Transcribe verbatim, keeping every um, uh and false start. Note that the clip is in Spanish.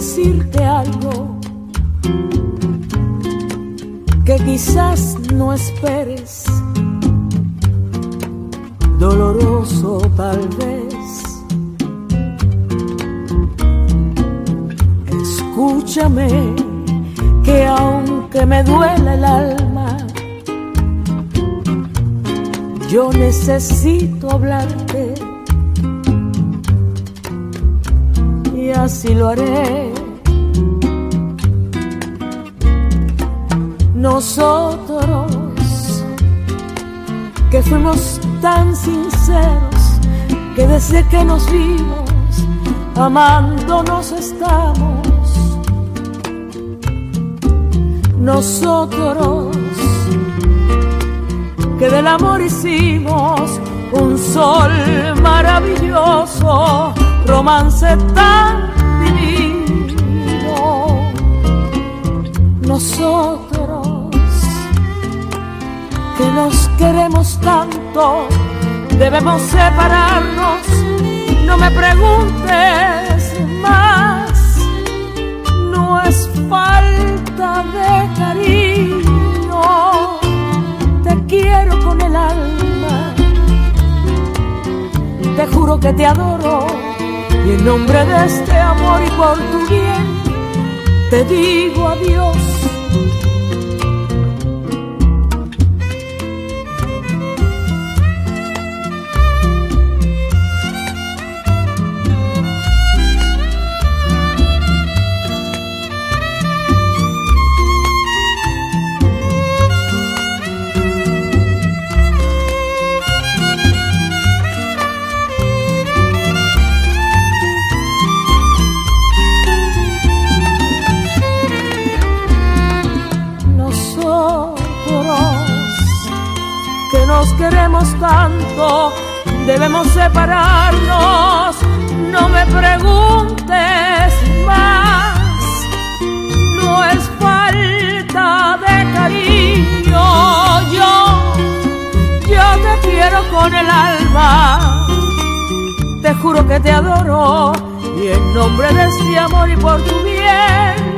decirte algo que quizás no esperes, doloroso tal vez. Escúchame, que aunque me duela el alma, yo necesito hablarte, y así lo haré. Nosotros, que fuimos tan sinceros, que desde que nos vimos, amándonos estamos. Nosotros, que del amor hicimos un sol maravilloso, romance tan divino. Nosotros, que nos queremos tanto, debemos separarnos. No me preguntes más, no es falta de cariño, te quiero con el alma, te juro que te adoro, y en nombre de este amor y por tu bien, te digo adiós. Nos queremos tanto, debemos separarnos. No me preguntes más, no es falta de cariño. Yo, yo te quiero con el alma, te juro que te adoro, y en nombre de este amor y por tu bien,